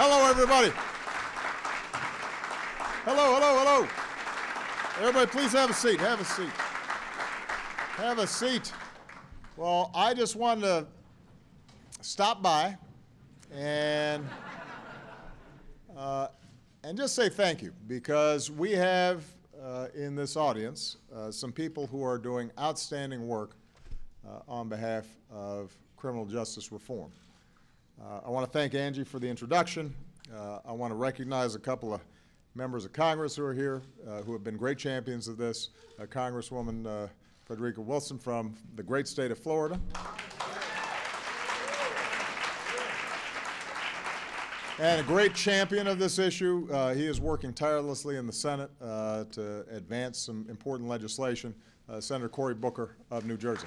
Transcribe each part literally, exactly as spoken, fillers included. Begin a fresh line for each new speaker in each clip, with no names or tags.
Hello, everybody. Hello, hello, hello. Everybody, please have a seat. Have a seat. Have a seat. Well, I just wanted to stop by and uh, and just say thank you, because we have uh, in this audience uh, some people who are doing outstanding work uh, on behalf of criminal justice reform. Uh, I want to thank Angie for the introduction. Uh, I want to recognize a couple of members of Congress who are here, uh, who have been great champions of this. Uh, Congresswoman uh, Frederica Wilson from the great state of Florida. And a great champion of this issue. Uh, he is working tirelessly in the Senate uh, to advance some important legislation, uh, Senator Cory Booker of New Jersey.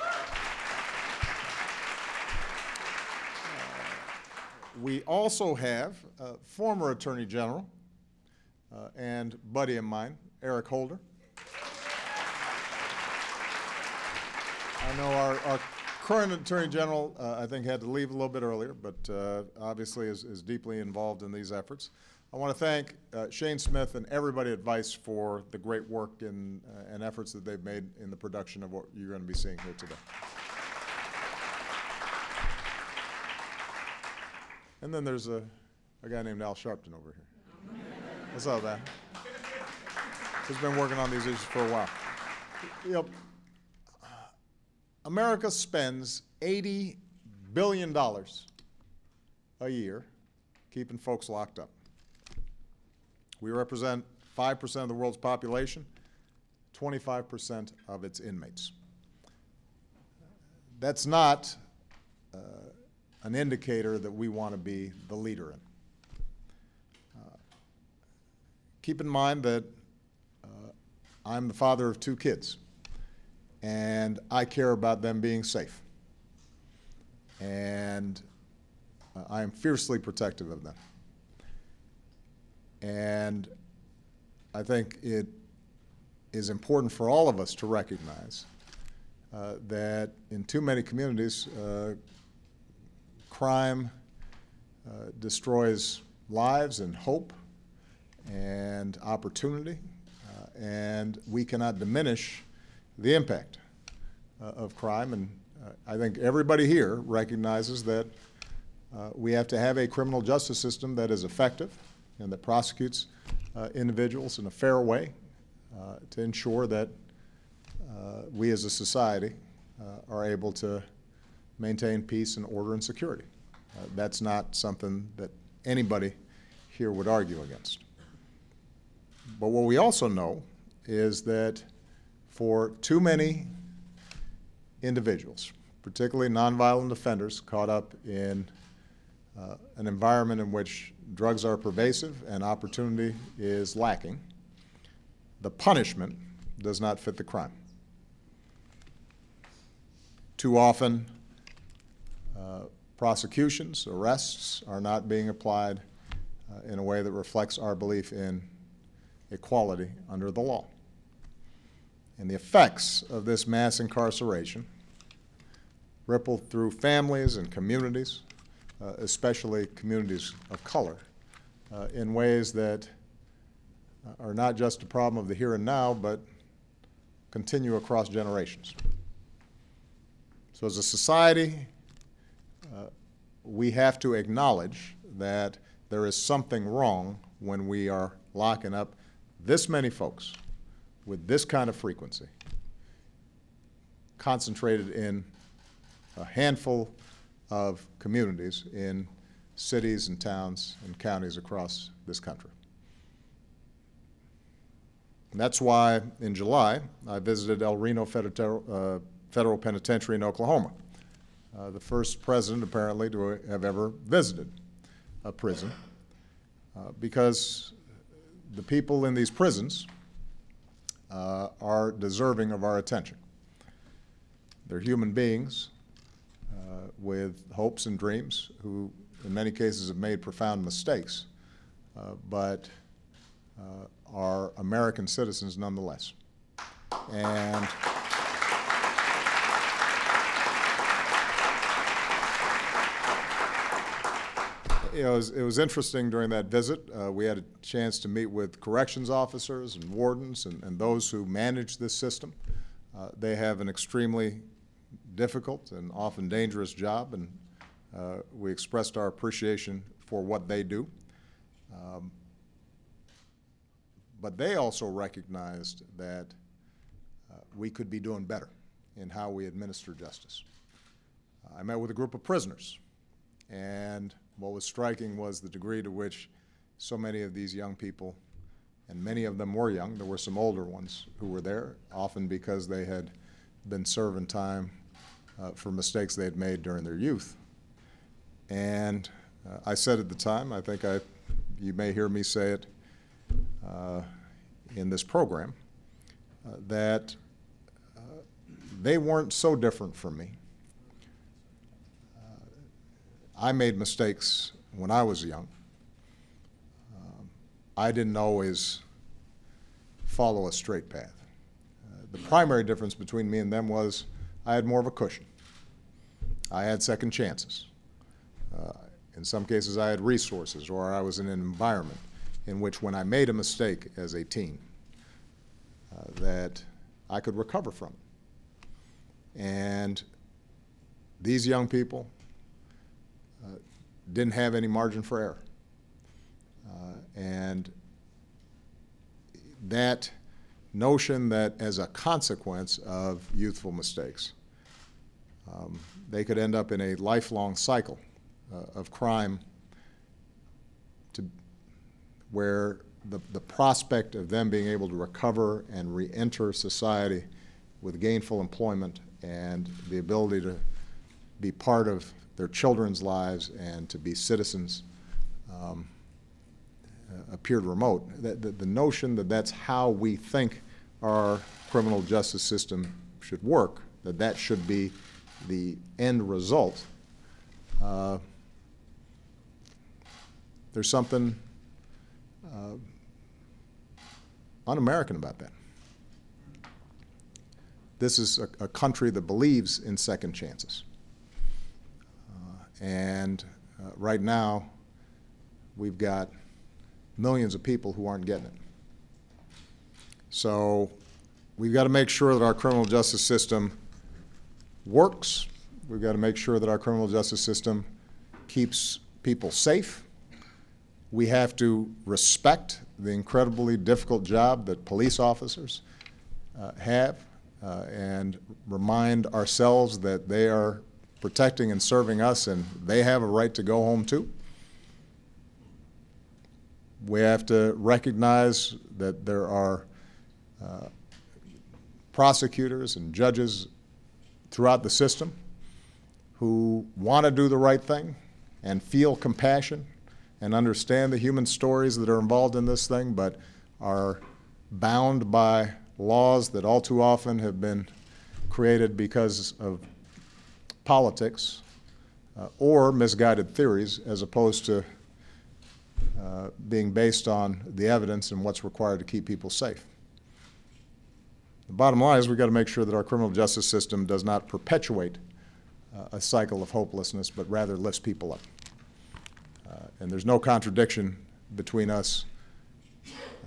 We also have uh, former Attorney General uh, and buddy of mine, Eric Holder. I know our, our current Attorney General, uh, I think, had to leave a little bit earlier, but uh, obviously is, is deeply involved in these efforts. I want to thank uh, Shane Smith and everybody at Vice for the great work and, uh, and efforts that they've made in the production of what you're going to be seeing here today. And then there's a, a guy named Al Sharpton over here. What's up, man? He's been working on these issues for a while. You know, America spends eighty billion dollars a year keeping folks locked up. We represent five percent of the world's population, twenty-five percent of its inmates. That's not uh, an indicator that we want to be the leader in. Uh, keep in mind that uh, I'm the father of two kids, and I care about them being safe. And uh, I am fiercely protective of them. And I think it is important for all of us to recognize uh, that in too many communities, uh, crime uh, destroys lives and hope and opportunity, uh, and we cannot diminish the impact uh, of crime. And uh, I think everybody here recognizes that uh, we have to have a criminal justice system that is effective and that prosecutes uh, individuals in a fair way uh, to ensure that uh, we as a society uh, are able to maintain peace and order and security. Uh, that's not something that anybody here would argue against. But what we also know is that for too many individuals, particularly nonviolent offenders caught up in uh, an environment in which drugs are pervasive and opportunity is lacking, the punishment does not fit the crime. Too often, uh, prosecutions, arrests are not being applied uh, in a way that reflects our belief in equality under the law. And the effects of this mass incarceration ripple through families and communities, uh, especially communities of color, uh, in ways that uh, are not just a problem of the here and now, but continue across generations. So as a society, uh, we have to acknowledge that there is something wrong when we are locking up this many folks with this kind of frequency, concentrated in a handful of communities in cities and towns and counties across this country. And that's why in July I visited El Reno Federal, uh, Federal Penitentiary in Oklahoma, uh, the first president apparently to have ever visited a prison, uh, because the people in these prisons uh, are deserving of our attention. They're human beings uh, with hopes and dreams who in many cases have made profound mistakes, uh, but uh, are American citizens nonetheless. And you know, it was, it was interesting during that visit. Uh, we had a chance to meet with corrections officers and wardens and, and those who manage this system. Uh, they have an extremely difficult and often dangerous job, and uh, we expressed our appreciation for what they do. Um, but they also recognized that uh, we could be doing better in how we administer justice. Uh, I met with a group of prisoners, and what was striking was the degree to which so many of these young people, and many of them were young, there were some older ones who were there, often because they had been serving time uh, for mistakes they had made during their youth. And uh, I said at the time, I think I, you may hear me say it uh, in this program, uh, that uh, they weren't so different from me. I made mistakes when I was young. Um, I didn't always follow a straight path. Uh, the primary difference between me and them was I had more of a cushion. I had second chances. Uh, in some cases, I had resources, or I was in an environment in which when I made a mistake as a teen, uh, that I could recover from it. And these young people Uh, didn't have any margin for error. Uh, and that notion that as a consequence of youthful mistakes, um, they could end up in a lifelong cycle uh, of crime to where the, the prospect of them being able to recover and re-enter society with gainful employment and the ability to be part of their children's lives and to be citizens um, uh, appeared remote. The, the, the notion that that's how we think our criminal justice system should work, that that should be the end result, uh, there's something uh, un-American about that. This is a, a country that believes in second chances. And uh, right now, we've got millions of people who aren't getting it. So we've got to make sure that our criminal justice system works. We've got to make sure that our criminal justice system keeps people safe. We have to respect the incredibly difficult job that police officers uh, have uh, and remind ourselves that they are protecting and serving us, and they have a right to go home too. We have to recognize that there are uh, prosecutors and judges throughout the system who want to do the right thing and feel compassion and understand the human stories that are involved in this thing, but are bound by laws that all too often have been created because of politics uh, or misguided theories, as opposed to uh, being based on the evidence and what's required to keep people safe. The bottom line is we've got to make sure that our criminal justice system does not perpetuate uh, a cycle of hopelessness, but rather lifts people up. Uh, and there's no contradiction between us uh,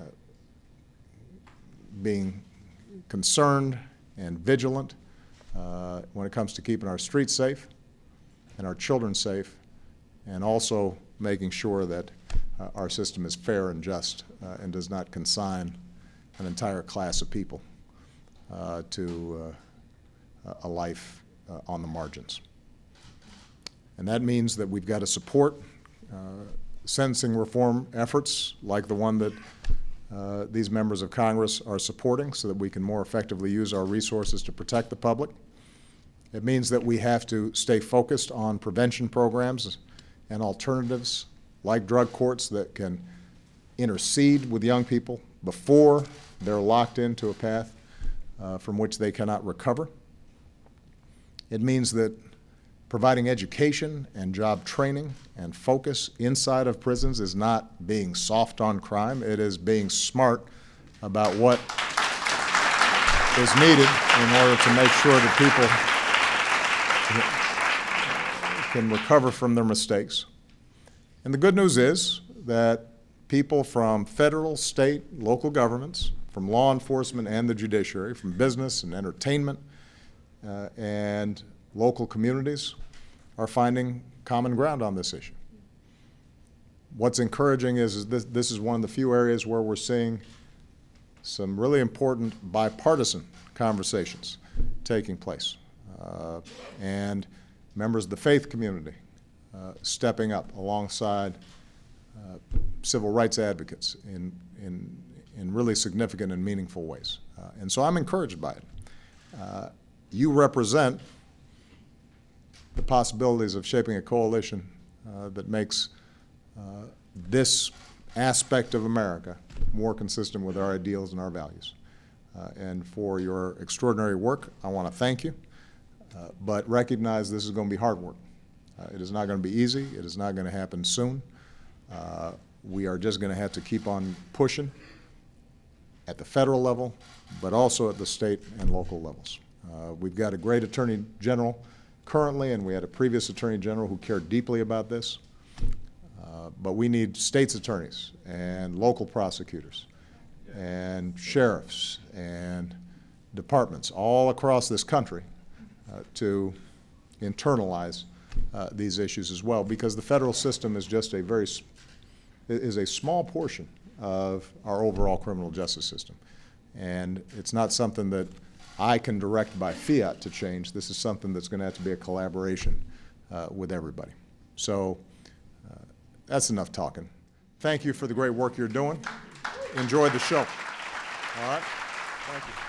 being concerned and vigilant Uh, when it comes to keeping our streets safe and our children safe, and also making sure that uh, our system is fair and just uh, and does not consign an entire class of people uh, to uh, a life uh, on the margins. And that means that we've got to support uh, sentencing reform efforts like the one that uh, these members of Congress are supporting, so that we can more effectively use our resources to protect the public. It means that we have to stay focused on prevention programs and alternatives like drug courts that can intercede with young people before they're locked into a path uh, from which they cannot recover. It means that providing education and job training and focus inside of prisons is not being soft on crime. It is being smart about what is needed in order to make sure that people can recover from their mistakes. And the good news is that people from federal, state, local governments, from law enforcement and the judiciary, from business and entertainment uh, and local communities are finding common ground on this issue. What's encouraging is, is this, this is one of the few areas where we're seeing some really important bipartisan conversations taking place. Uh, and members of the faith community uh, stepping up alongside uh, civil rights advocates in, in, in really significant and meaningful ways. Uh, and so I'm encouraged by it. Uh, you represent the possibilities of shaping a coalition uh, that makes uh, this aspect of America more consistent with our ideals and our values. Uh, and for your extraordinary work, I want to thank you, uh, but recognize this is going to be hard work. Uh, it is not going to be easy. It is not going to happen soon. Uh, we are just going to have to keep on pushing at the federal level, but also at the state and local levels. Uh, we've got a great Attorney General currently, and we had a previous Attorney General who cared deeply about this. Uh, but we need states' attorneys and local prosecutors and sheriffs and departments all across this country uh, to internalize uh, these issues as well, because the federal system is just a very is a small portion of our overall criminal justice system, and it's not something that I can direct by fiat to change. This is something that's going to have to be a collaboration uh, with everybody. So uh, that's enough talking. Thank you for the great work you're doing. Enjoy the show. All right? Thank you.